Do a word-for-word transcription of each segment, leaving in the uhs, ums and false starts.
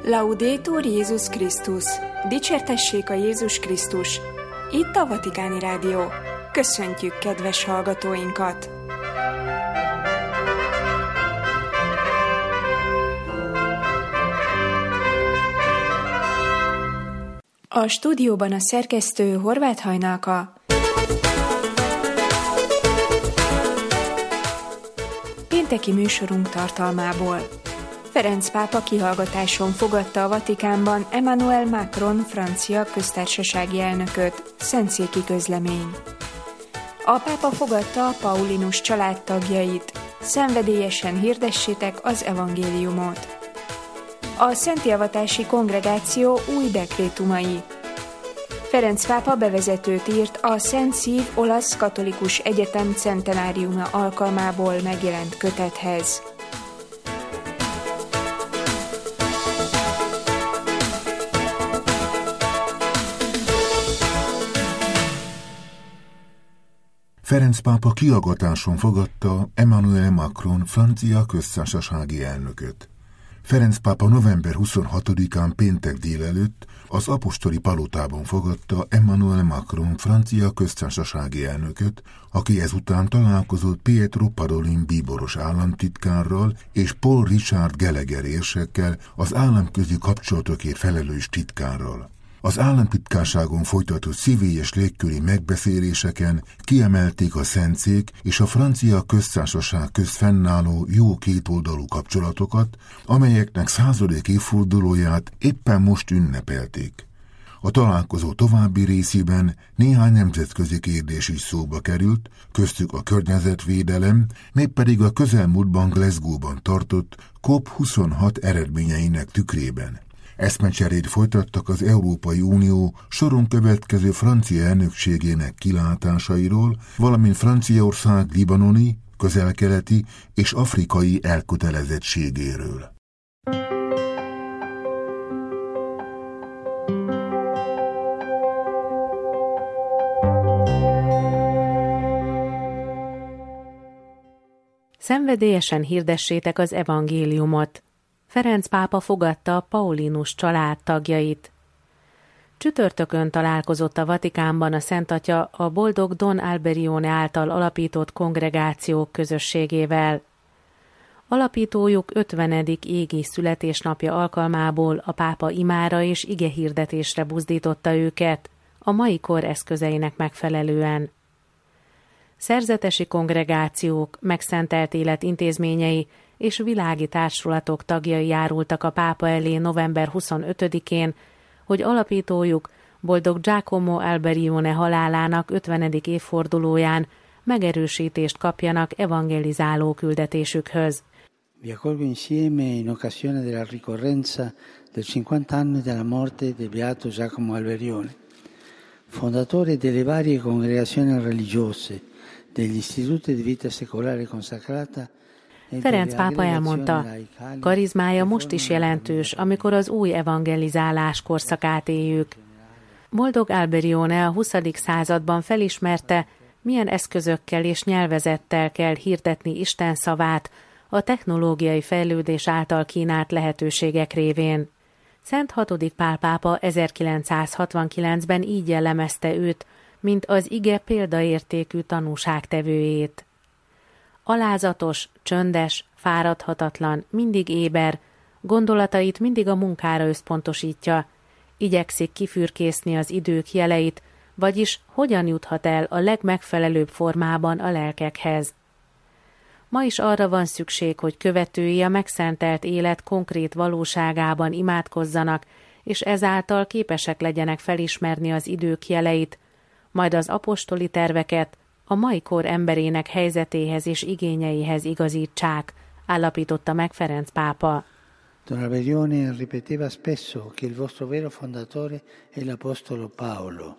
Laudetur Jézus Krisztus! Dicsértessék a Jézus Krisztus! Itt a Vatikáni Rádió. Köszöntjük kedves hallgatóinkat! A stúdióban a szerkesztő Horváth Hajnalka. Pénteki műsorunk tartalmából. Ferenc pápa kihallgatáson fogadta a Vatikánban Emmanuel Macron francia köztársasági elnököt. Szentszéki közlemény. A pápa fogadta a Paulinus család tagjait. Szenvedélyesen hirdessétek az evangéliumot. A Szentjavatási Kongregáció új dekrétumai. Ferenc pápa bevezetőt írt a Szent Szív Olasz Katolikus Egyetem centenáriuma alkalmából megjelent kötethez. Ferenc pápa kihallgatáson fogadta Emmanuel Macron francia köztársasági elnököt. Ferenc pápa november huszonhatodikán péntek délelőtt az apostoli palotában fogadta Emmanuel Macron francia köztársasági elnököt, aki ezután találkozott Pietro Parolin bíboros államtitkárral és Paul Richard Gallagher érsekkel, az államközi kapcsolatokért felelős titkárral. Az államtitkárságon folytatott szívélyes légköri megbeszéléseken kiemelték a Szentszék és a francia köztársaság közt fennálló jó kétoldalú kapcsolatokat, amelyeknek századik évfordulóját éppen most ünnepelték. A találkozó további részében néhány nemzetközi kérdés is szóba került, köztük a környezetvédelem, mégpedig a közelmúltban Glasgow-ban tartott COP huszonhat eredményeinek tükrében. Eszmecserét folytattak az Európai Unió soron következő francia elnökségének kilátásairól, valamint Franciaország libanoni, közel-keleti és afrikai elkötelezettségéről. Szenvedélyesen hirdessétek az evangéliumot. Ferenc pápa fogadta a Paulinus család tagjait. Csütörtökön találkozott a Vatikánban a Szent Atya a boldog Don Alberione által alapított kongregációk közösségével. Alapítójuk ötvenedik égi születésnapja alkalmából a pápa imára és igehirdetésre buzdította őket, a mai kor eszközeinek megfelelően. Szerzetesi kongregációk, megszentelt élet intézményei és világi társulatok tagjai járultak a pápa elé november huszonötödikén, hogy alapítójuk, boldog Giacomo Alberione halálának ötvenedik évfordulóján megerősítést kapjanak evangelizáló küldetésükhöz. Vi accolgo insieme in occasione della ricorrenza del cinquanta anni della morte del beato Giacomo Alberione, fondatore delle varie congregazioni religiose, degli istituti di vita secolare consacrata. Ferenc pápa elmondta, karizmája most is jelentős, amikor az új evangelizálás korszakát éljük. Boldog Alberione a huszadik században felismerte, milyen eszközökkel és nyelvezettel kell hirdetni Isten szavát a technológiai fejlődés által kínált lehetőségek révén. Szent hatodik Pál pápa ezerkilencszázhatvankilencben így jellemezte őt, mint az ige példaértékű tanúságtevőjét. Alázatos, csöndes, fáradhatatlan, mindig éber, gondolatait mindig a munkára összpontosítja, igyekszik kifürkészni az idők jeleit, vagyis hogyan juthat el a legmegfelelőbb formában a lelkekhez. Ma is arra van szükség, hogy követői a megszentelt élet konkrét valóságában imádkozzanak, és ezáltal képesek legyenek felismerni az idők jeleit, majd az apostoli terveket a mai kor emberének helyzetéhez és igényeihez igazítsák, állapította meg Ferenc pápa. Don Alberione ripeteva spesso che il vostro vero fondatore è l'apostolo Paolo.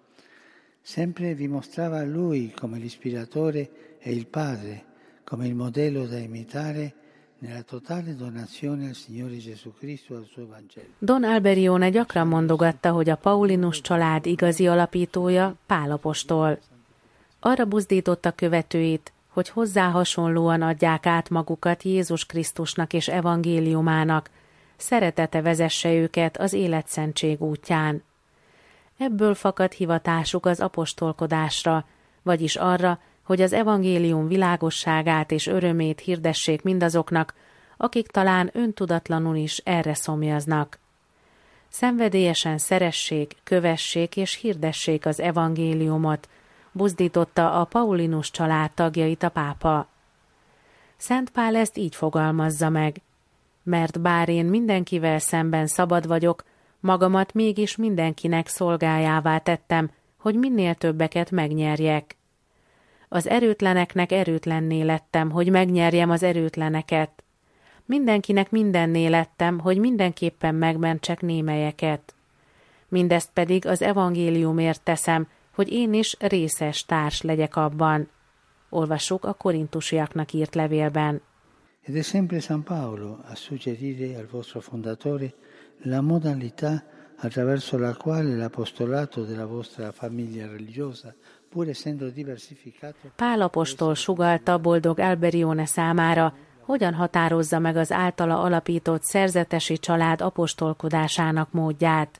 Sempre vi mostrava lui come l'ispiratore e il padre, come il modello da imitare nella totale donazione al Signore Gesù Cristo al suo Vangelo. Don Alberione gyakran mondogatta, hogy a Paulinus család igazi alapítója Pál apostol. Arra buzdította követőit, hogy hozzá hasonlóan adják át magukat Jézus Krisztusnak és evangéliumának, szeretete vezesse őket az életszentség útján. Ebből fakad hivatásuk az apostolkodásra, vagyis arra, hogy az evangélium világosságát és örömét hirdessék mindazoknak, akik talán öntudatlanul is erre szomjaznak. Szenvedélyesen szeressék, kövessék és hirdessék az evangéliumot, buzdította a Paulinus család tagjait a pápa. Szent Pál ezt így fogalmazza meg: mert bár én mindenkivel szemben szabad vagyok, magamat mégis mindenkinek szolgájává tettem, hogy minél többeket megnyerjek. Az erőtleneknek erőtlenné lettem, hogy megnyerjem az erőtleneket. Mindenkinek mindenné lettem, hogy mindenképpen megmentsek némelyeket. Mindezt pedig az evangéliumért teszem, hogy én is részes társ legyek abban. Olvassuk a korintusiaknak írt levélben. Ed è sempre San Paolo a suggerire al vostro fondatore la modalità attraverso la quale l'apostolato della vostra famiglia religiosa, pur essendo diversificato. Pál apostol sugallta Boldog Alberione számára, hogyan határozza meg az általa alapított szerzetesi család apostolkodásának módját.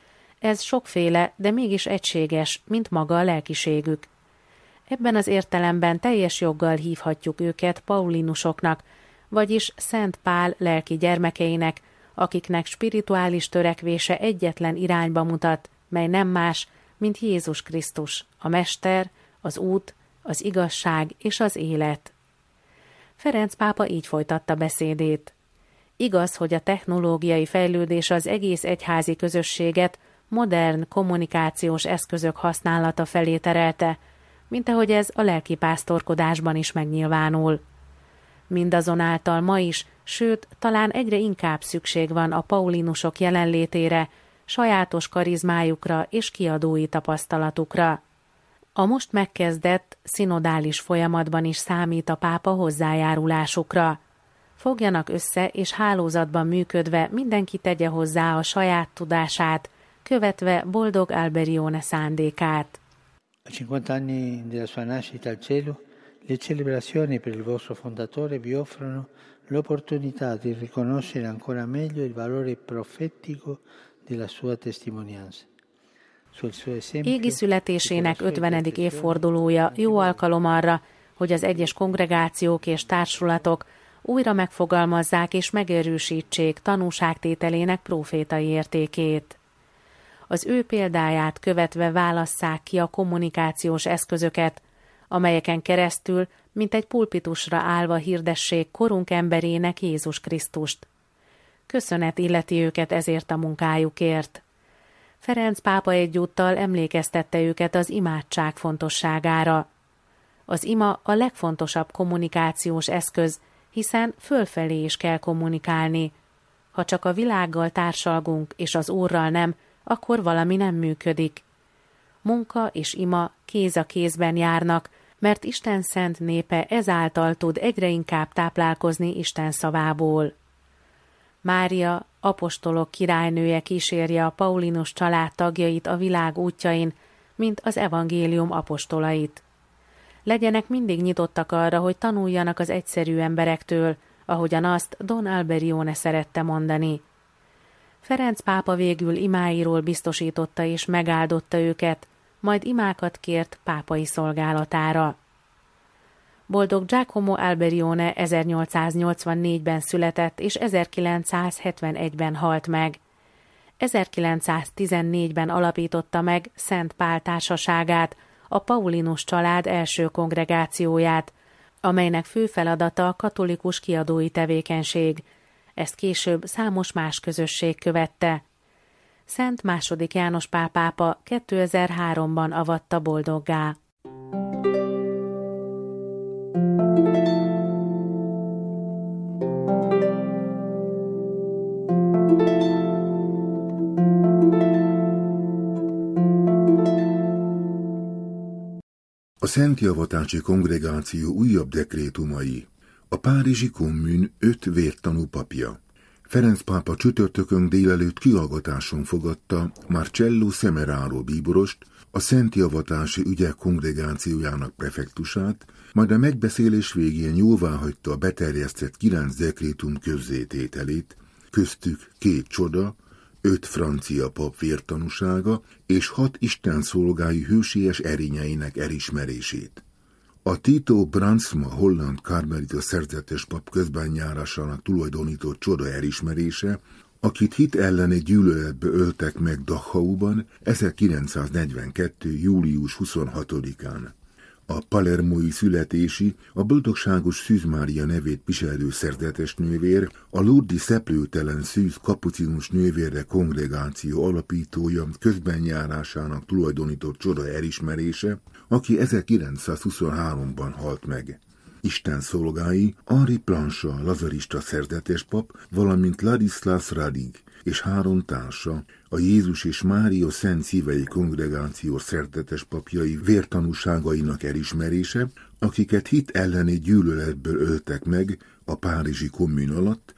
Ez sokféle, de mégis egységes, mint maga a lelkiségük. Ebben az értelemben teljes joggal hívhatjuk őket paulinusoknak, vagyis Szent Pál lelki gyermekeinek, akiknek spirituális törekvése egyetlen irányba mutat, mely nem más, mint Jézus Krisztus, a Mester, az út, az igazság és az élet. Ferenc pápa így folytatta beszédét. Igaz, hogy a technológiai fejlődés az egész egyházi közösséget modern kommunikációs eszközök használata felé terelte, mint ahogy ez a lelkipásztorkodásban is megnyilvánul. Mindazonáltal ma is, sőt, talán egyre inkább szükség van a paulinusok jelenlétére, sajátos karizmájukra és kiadói tapasztalatukra. A most megkezdett, szinodális folyamatban is számít a pápa hozzájárulásukra. Fogjanak össze és hálózatban működve mindenki tegye hozzá a saját tudását, követve Boldog Alberione szándékát. A cinquanta anni della sua nascita al cielo, le celebrazioni per il vostro fondatore vi offrono l'opportunità di riconoscere ancora meglio il valore profetico della sua testimonianza. Égi születésének ötvenedik évfordulója jó alkalom arra, hogy az egyes kongregációk és társulatok újra megfogalmazzák és megerősítsék tanúságtételének prófétai értékét. Az ő példáját követve válasszák ki a kommunikációs eszközöket, amelyeken keresztül, mint egy pulpitusra állva hirdessék korunk emberének Jézus Krisztust. Köszönet illeti őket ezért a munkájukért. Ferenc pápa egyúttal emlékeztette őket az imádság fontosságára. Az ima a legfontosabb kommunikációs eszköz, hiszen fölfelé is kell kommunikálni. Ha csak a világgal társalgunk és az Úrral nem, akkor valami nem működik. Munka és ima kéz a kézben járnak, mert Isten szent népe ezáltal tud egyre inkább táplálkozni Isten szavából. Mária, apostolok királynője kísérje a Paulinus család tagjait a világ útjain, mint az evangélium apostolait. Legyenek mindig nyitottak arra, hogy tanuljanak az egyszerű emberektől, ahogyan azt Don Alberione szerette mondani. Ferenc pápa végül imáiról biztosította és megáldotta őket, majd imákat kért pápai szolgálatára. Boldog Giacomo Alberione ezernyolcszáznyolcvannégyben született és ezerkilencszázhetvenegyben halt meg. ezerkilencszáztizennégyben alapította meg Szent Pál társaságát, a Paulinus család első kongregációját, amelynek fő feladata a katolikus kiadói tevékenység. Ezt később számos más közösség követte. Szent második János Pál pápa kétezer-háromban avatta boldoggá. A Szentjavatási Kongregáció újabb dekrétumai. A párizsi kommun öt vértanú papja. Ferenc pápa csütörtökön délelőtt kihallgatáson fogadta Marcello Semeraro bíborost, a Szentjavatási Ügyek Kongregációjának prefektusát, majd a megbeszélés végén jóváhagyta a beterjesztett kilenc dekrétum közzétételét, köztük két csoda, öt francia pap vértanúsága és hat istenszolgái hősies erényeinek elismerését. A Tito Brandsma holland karmelita szerzetes pap közbenjárásának tulajdonított csoda elismerése, akit hit elleni gyűlöletbe öltek meg Dachauban ezerkilencszáznegyvenkettő. július huszonhatodikán. A palermói születési, a boldogságos Szűz Mária nevét viselő szerzetes nővér, a Lourdes-i szeplőtelen Szűz kapucinus nővérre kongregáció alapítója közbenjárásának tulajdonított csoda elismerése, aki ezerkilencszázhuszonháromban halt meg. Isten szolgái Henri Planchat lazarista szerzetes pap, valamint Ladislas Radig és három társa, a Jézus és Mária Szent Szívei kongregáció szerzetes papjai vértanúságainak elismerése, akiket hit elleni gyűlöletből öltek meg a párizsi kommun alatt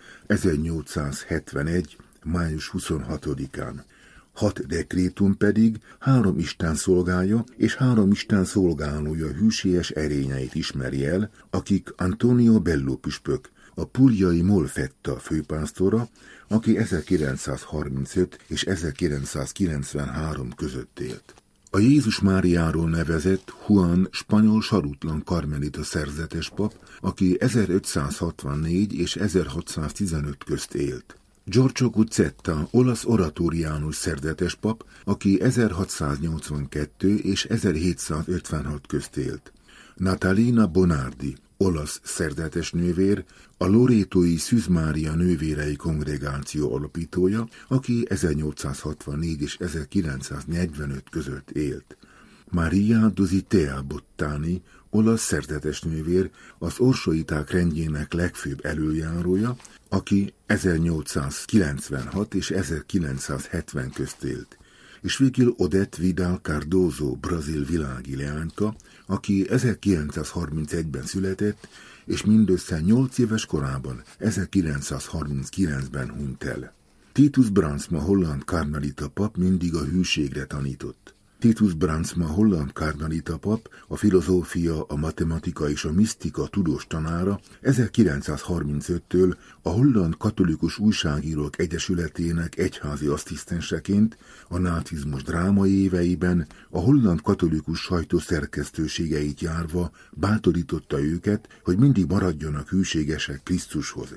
ezernyolcszázhetvenegy. május huszonhatodikán. Hat dekrétum pedig három isten szolgája és három isten szolgálója hűséges erényeit ismeri el, akik Antonio Bello püspök, a Puglia Molfetta főpásztora, aki ezerkilencszázharmincöt és ezerkilencszázkilencvenhárom között élt. A Jézus Máriáról nevezett Juan spanyol sarutlan karmelita szerzetes pap, aki ezerötszázhatvannégy és ezerhatszáztizenöt közt élt. Giorgio Guzzetta, olasz oratóriánus szerzetes pap, aki ezerhatszáznyolcvankettő és ezerhétszázötvenhat közt élt. Natalina Bonardi, olasz szerzetes nővér, a lorétói Szűz Mária nővérei kongregáció alapítója, aki ezernyolcszázhatvannégy és ezerkilencszáznegyvenöt között élt. Maria Dositea Bottani, olasz szerzetes nővér, az orsoiták rendjének legfőbb előjárója, aki ezernyolcszázkilencvenhat és ezerkilencszázhetven közt élt. És végül Odette Vidal Cardozo, brazil világi leányka, aki ezerkilencszázharmincegyben született, és mindössze nyolc éves korában, ezerkilencszázharminckilencben hunyt el. Titus Brandsma holland karmelita pap mindig a hűségre tanított. Titus Brandsma holland karmelita pap, a filozófia, a matematika és a misztika tudós tanára ezerkilencszázharmincöttől a Holland Katolikus Újságírók Egyesületének egyházi asszisztenseként a nácizmus drámai éveiben a holland katolikus sajtó szerkesztőségeit járva bátorította őket, hogy mindig maradjanak hűségesek Krisztushoz.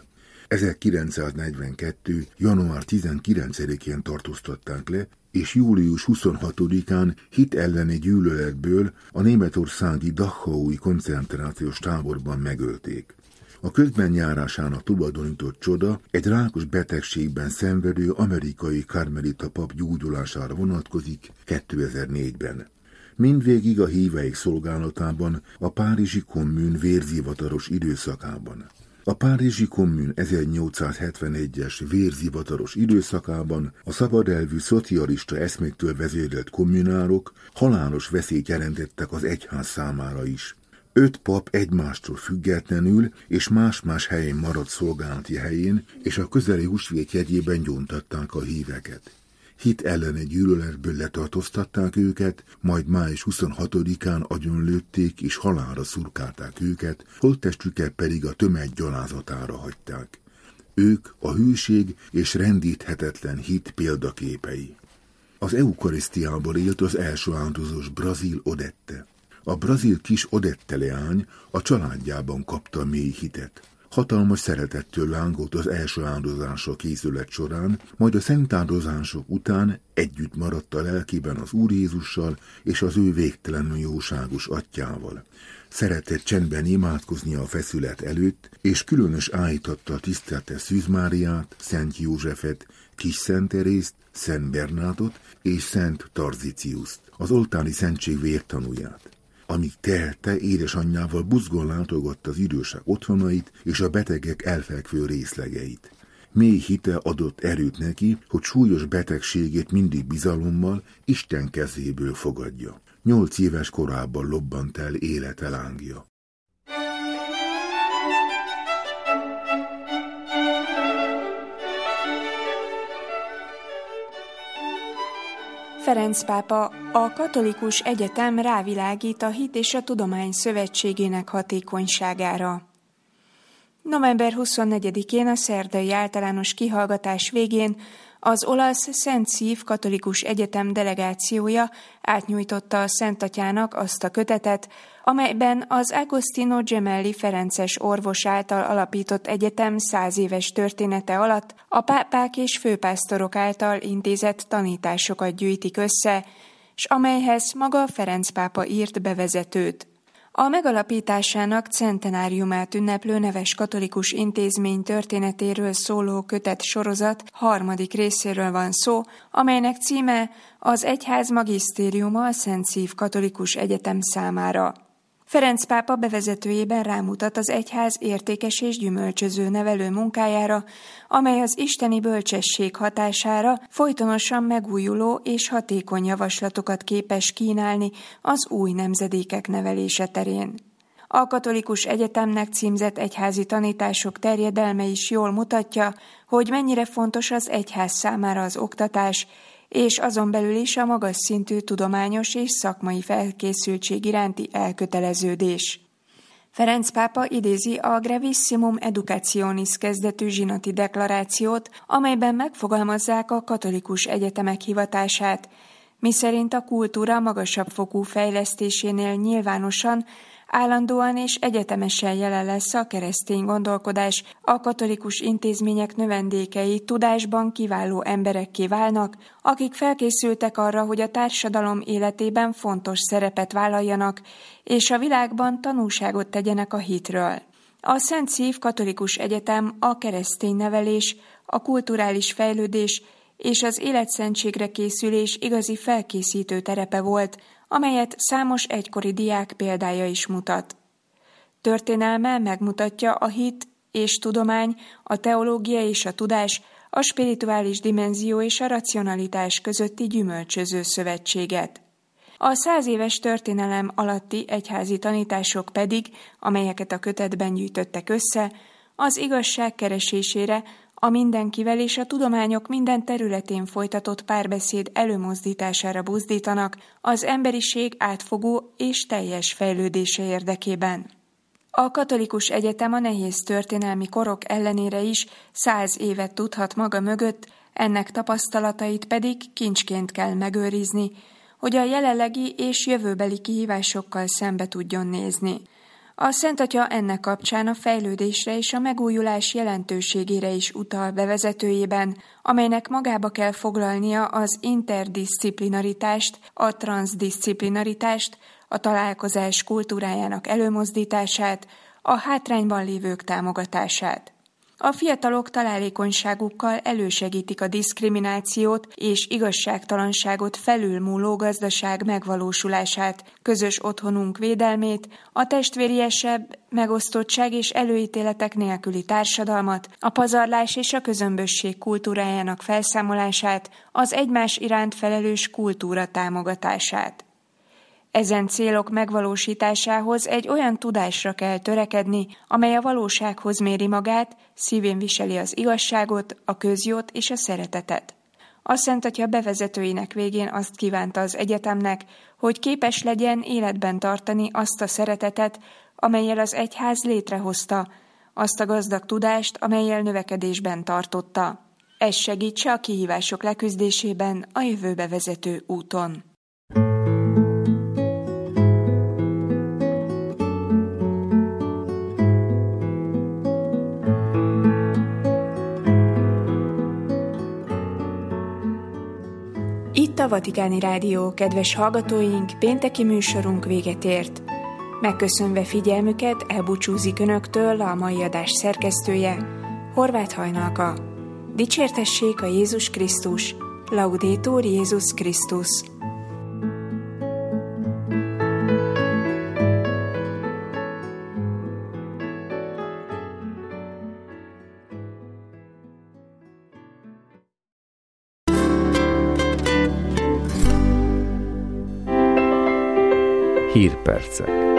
ezerkilencszáznegyvenkettő. január tizenkilencedikén tartóztatták le, és július huszonhatodikán hit elleni gyűlöletből a németországi Dachaui koncentrációs táborban megölték. A közbenjárásának tulajdonított csoda egy rákos betegségben szenvedő amerikai karmelita pap gyógyulására vonatkozik kétezer-négyben. Mindvégig a híveik szolgálatában a párizsi kommun vérzivataros időszakában. A párizsi kommun ezernyolcszázhetvenegyes vérzivataros időszakában a szabadelvű szocialista eszméktől vezérelt kommunárok halálos veszélyt jelentettek az egyház számára is. Öt pap egymástól függetlenül és más-más helyen maradt szolgálati helyén, és a közeli húsvét jegyében gyóntatták a híveket. Hit elleni gyűlöletből letartóztatták őket, majd május huszonhatodikán agyonlőtték és halálra szurkálták őket, holttestüket pedig a tömeg gyalázatára hagyták. Ők a hűség és rendíthetetlen hit példaképei. Az eukarisztiából élt az első áldozós brazil Odette. A brazil kis Odette leány a családjában kapta mély hitet. Hatalmas szeretettől lángolt az első áldozások készület során, majd a szent áldozások után együtt maradt a lelkében az Úr Jézussal és az ő végtelenül jóságos atyával. Szeretett csendben imádkozni a feszület előtt, és különös áhítattal tisztelte Szűz Máriát, Szent Józsefet, Kis Szent Terészt, Szent Bernátot és Szent Tarziciuszt, az oltári szentség vértanúját. Amíg telte, édesanyjával buzgón látogatta az idősek otthonait és a betegek elfekvő részlegeit. Mély hite adott erőt neki, hogy súlyos betegségét mindig bizalommal Isten kezéből fogadja. Nyolc éves korában lobbant el élete lángja. Ferenc pápa, a Katolikus Egyetem rávilágít a Hit és a Tudomány Szövetségének hatékonyságára. november huszonnegyedikén a szerdai általános kihallgatás végén az olasz Szent Szív Katolikus Egyetem delegációja átnyújtotta a Szent Atyának azt a kötetet, amelyben az Agostino Gemelli ferences orvos által alapított egyetem száz éves története alatt a pápák és főpásztorok által intézett tanításokat gyűjtik össze, s amelyhez maga Ferenc pápa írt bevezetőt. A megalapításának centenáriumát ünneplő neves katolikus intézmény történetéről szóló kötet sorozat harmadik részéről van szó, amelynek címe az Egyház magisztériuma a Szent Szív Katolikus Egyetem számára. Ferenc pápa bevezetőjében rámutat az egyház értékes és gyümölcsöző nevelő munkájára, amely az isteni bölcsesség hatására folytonosan megújuló és hatékony javaslatokat képes kínálni az új nemzedékek nevelése terén. A katolikus egyetemnek címzett egyházi tanítások terjedelme is jól mutatja, hogy mennyire fontos az egyház számára az oktatás, és azon belül is a magas szintű tudományos és szakmai felkészültség iránti elköteleződés. Ferenc pápa idézi a Gravissimum Educationis kezdetű zsinati deklarációt, amelyben megfogalmazzák a katolikus egyetemek hivatását, miszerint a kultúra magasabb fokú fejlesztésénél nyilvánosan, állandóan és egyetemesen jelen lesz a keresztény gondolkodás, a katolikus intézmények növendékei tudásban kiváló emberekké válnak, akik felkészültek arra, hogy a társadalom életében fontos szerepet vállaljanak, és a világban tanúságot tegyenek a hitről. A Szent Szív Katolikus Egyetem a keresztény nevelés, a kulturális fejlődés és az életszentségre készülés igazi felkészítő terepe volt, amelyet számos egykori diák példája is mutat. Történelme megmutatja a hit és tudomány, a teológia és a tudás, a spirituális dimenzió és a racionalitás közötti gyümölcsöző szövetséget. A száz éves történelem alatti egyházi tanítások pedig, amelyeket a kötetben gyűjtöttek össze, az igazság keresésére, a mindenkivel és a tudományok minden területén folytatott párbeszéd előmozdítására buzdítanak az emberiség átfogó és teljes fejlődése érdekében. A katolikus egyetem a nehéz történelmi korok ellenére is száz évet tudhat maga mögött, ennek tapasztalatait pedig kincsként kell megőrizni, hogy a jelenlegi és jövőbeli kihívásokkal szembe tudjon nézni. A Szent Atya ennek kapcsán a fejlődésre és a megújulás jelentőségére is utal bevezetőjében, amelynek magába kell foglalnia az interdiszciplinaritást, a transzdisciplinaritást, a találkozás kultúrájának előmozdítását, a hátrányban lévők támogatását. A fiatalok találékonyságukkal elősegítik a diszkriminációt és igazságtalanságot felülmúló gazdaság megvalósulását, közös otthonunk védelmét, a testvériesebb megosztottság és előítéletek nélküli társadalmat, a pazarlás és a közömbösség kultúrájának felszámolását, az egymás iránt felelős kultúra támogatását. Ezen célok megvalósításához egy olyan tudásra kell törekedni, amely a valósághoz méri magát, szívén viseli az igazságot, a közjót és a szeretetet. A Szent Atya bevezetőinek végén azt kívánta az egyetemnek, hogy képes legyen életben tartani azt a szeretetet, amellyel az egyház létrehozta, azt a gazdag tudást, amellyel növekedésben tartotta. Ez segítse a kihívások leküzdésében a jövőbe vezető úton. Itt a Vatikáni Rádió, kedves hallgatóink, pénteki műsorunk véget ért. Megköszönve figyelmüket elbúcsúzik önöktől a mai adás szerkesztője, Horváth Hajnalka. Dicsértessék a Jézus Krisztus, Laudetur Jézus Krisztus. Hírpercek.